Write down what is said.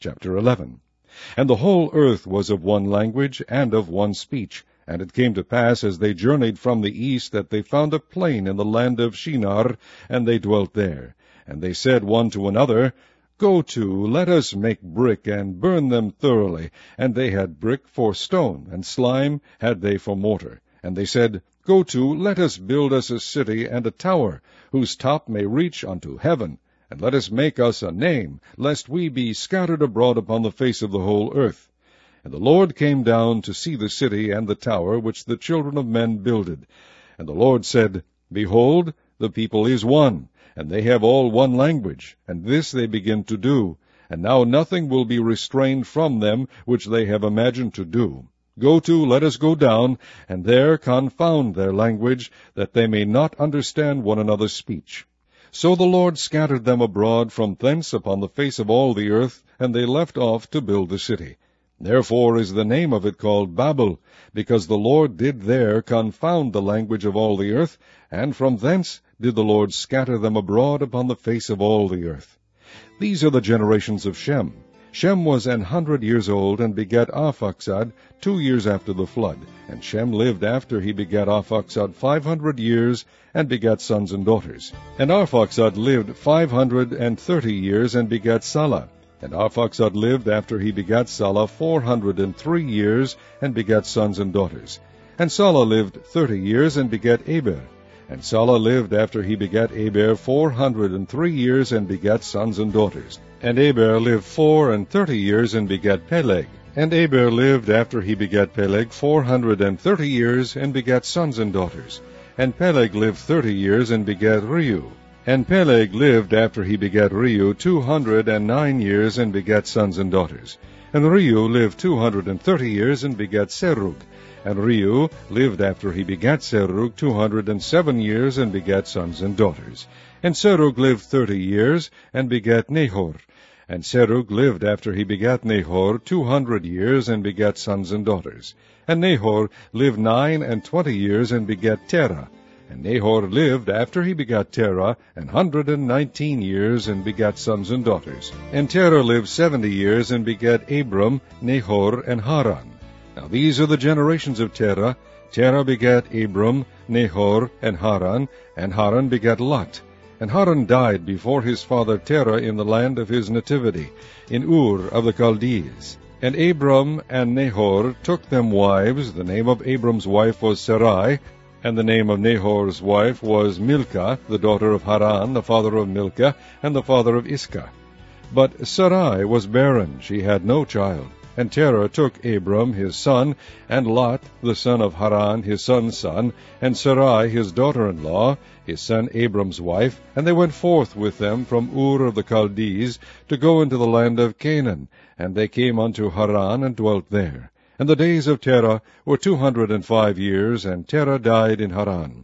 Chapter 11. And the whole earth was of one language and of one speech. And it came to pass, as they journeyed from the east, that they found a plain in the land of Shinar, and they dwelt there. And they said one to another, Go to, let us make brick, and burn them thoroughly. And they had brick for stone, and slime had they for mortar. And they said, Go to, let us build us a city and a tower, whose top may reach unto heaven. And let us make us a name, lest we be scattered abroad upon the face of the whole earth. And the Lord came down to see the city and the tower which the children of men builded. And the Lord said, Behold, the people is one, and they have all one language, and this they begin to do. And now nothing will be restrained from them which they have imagined to do. Go to, let us go down, and there confound their language, that they may not understand one another's speech. So the Lord scattered them abroad from thence upon the face of all the earth, and they left off to build the city. Therefore is the name of it called Babel, because the Lord did there confound the language of all the earth, and from thence did the Lord scatter them abroad upon the face of all the earth. These are the generations of Shem. Shem was 100 years old, and begat Arphaxad 2 years after the flood. And Shem lived after he begat Arphaxad 500 years, and begat sons and daughters. And Arphaxad lived 530 years, and begat Salah. And Arphaxad lived after he begat Salah 403 years, and begat sons and daughters. And Salah lived 30 years, and begat Eber. And Salah lived after he begat Eber 403 years, and begat sons and daughters. And Eber lived 34 years, and begat Peleg. And Eber lived after he begat Peleg 430 years, and begat sons and daughters. And Peleg lived 30 years, and begat Reu. And Peleg lived after he begat Reu 209 years, and begat sons and daughters. And Reu lived 230 years, and begat Serug. And Reu lived after he begat Serug 207 years, and begat sons and daughters. And Serug lived 30 years, and begat Nahor. And Serug lived after he begat Nahor 200 years, and begat sons and daughters. And Nahor lived 29 years, and begat Terah. And Nahor lived after he begat Terah 119 years, and begat sons and daughters. And Terah lived 70 years, and begat Abram, Nahor, and Haran. Now these are the generations of Terah. Terah begat Abram, Nahor, and Haran begat Lot. And Haran died before his father Terah in the land of his nativity, in Ur of the Chaldees. And Abram and Nahor took them wives. The name of Abram's wife was Sarai, and the name of Nahor's wife was Milcah, the daughter of Haran, the father of Milcah, and the father of Iscah. But Sarai was barren, she had no child. And Terah took Abram his son, and Lot the son of Haran his son's son, and Sarai his daughter-in-law, his son Abram's wife, and they went forth with them from Ur of the Chaldees to go into the land of Canaan. And they came unto Haran, and dwelt there. And the days of Terah were 205 years, and Terah died in Haran.